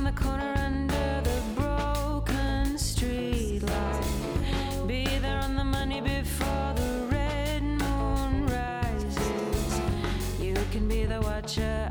the corner under the broken street light. Be there on the money before the red moon rises. You can be the watcher